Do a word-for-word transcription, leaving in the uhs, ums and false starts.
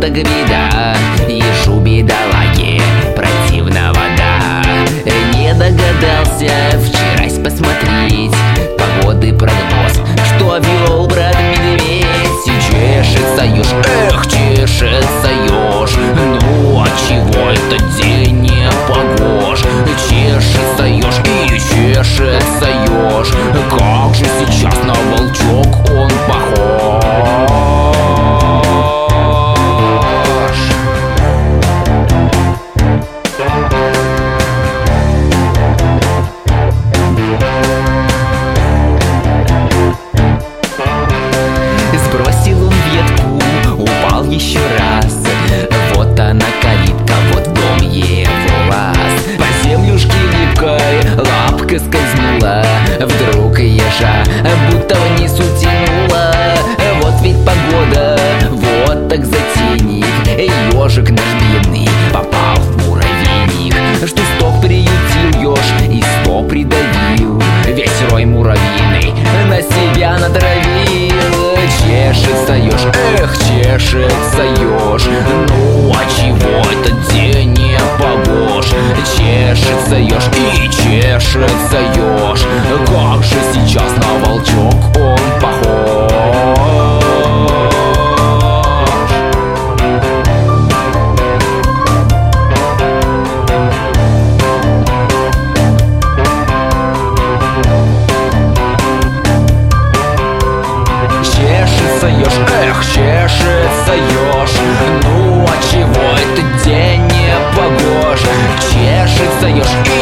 так беда, ежу бедолаге противна вода. Не догадался вчерась посмотреть погоды прогноз, что вел брат медведь. Чешется еж, эх, чешется еж, ну а чего этот день не погож? Чешется еж и чешется еж, как же сейчас на волчок он похож. Сбросил он ветку, упал еще раз. Вот она калитка, вот в дом его лаз. По землюшке липкой лапка скользнула, вдруг ежа будто вниз утянула. Вот ведь погода, вот так затейник. Ежик наш бедный попал в муравейник. Что сток приютил еж и сто придавил, весь рой муравьиный на себя натравил. Чешется еж, эх, чешется еж, ну а чего этот день не погож? Чешется еж и чешется еж, как же сейчас на волчок он похож. Чешется еж, эх, чешется еж, ну а чего этот день не погож? Чешется еж